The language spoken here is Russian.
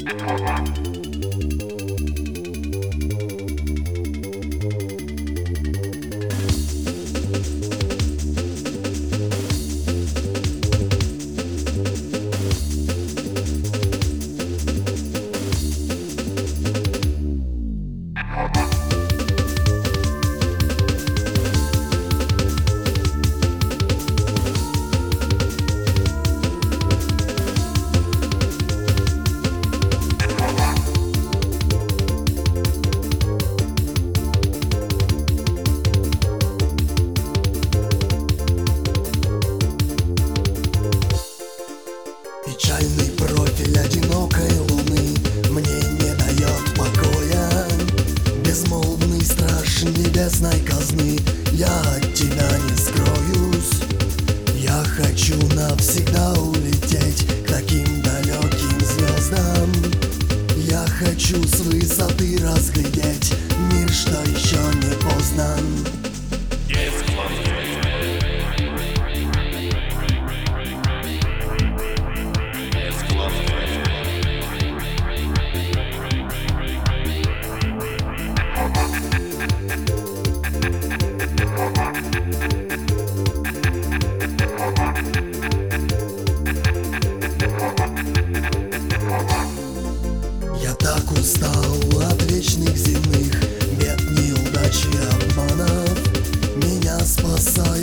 Печальный профиль одинокой луны мне не дает покоя. Безмолвный страж небесной казны, я от тебя не скроюсь. Я хочу навсегда улететь к таким далеким звездам. Я хочу с высоты разглядеть мир, что еще не познан. Я так устал от вечных земных бед, неудач и обманов. Меня спасает